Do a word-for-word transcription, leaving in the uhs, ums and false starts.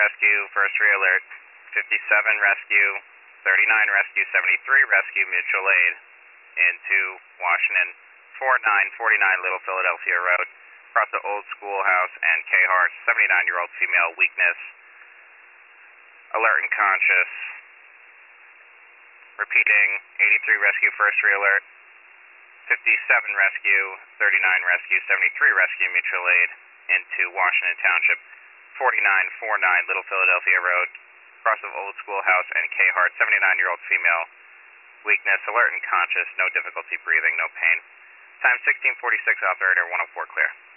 rescue, first re-alert, fifty-seven rescue, thirty-nine rescue, seventy-three rescue, mutual aid, into Washington, forty-nine forty-nine Little Philadelphia Road, across the Old Schoolhouse and K. Hart, seventy-nine-year-old female, weakness, alert and conscious. Repeating, eighty-three rescue, first re-alert, fifty-seven rescue, thirty-nine rescue, seventy-three rescue, mutual aid, into Washington Township, forty-nine forty-nine Little Philadelphia Road, across the Old Schoolhouse and K. Hart, seventy-nine-year-old female, weakness, alert and conscious, no difficulty breathing, no pain. Time sixteen forty-six, operator one oh four clear.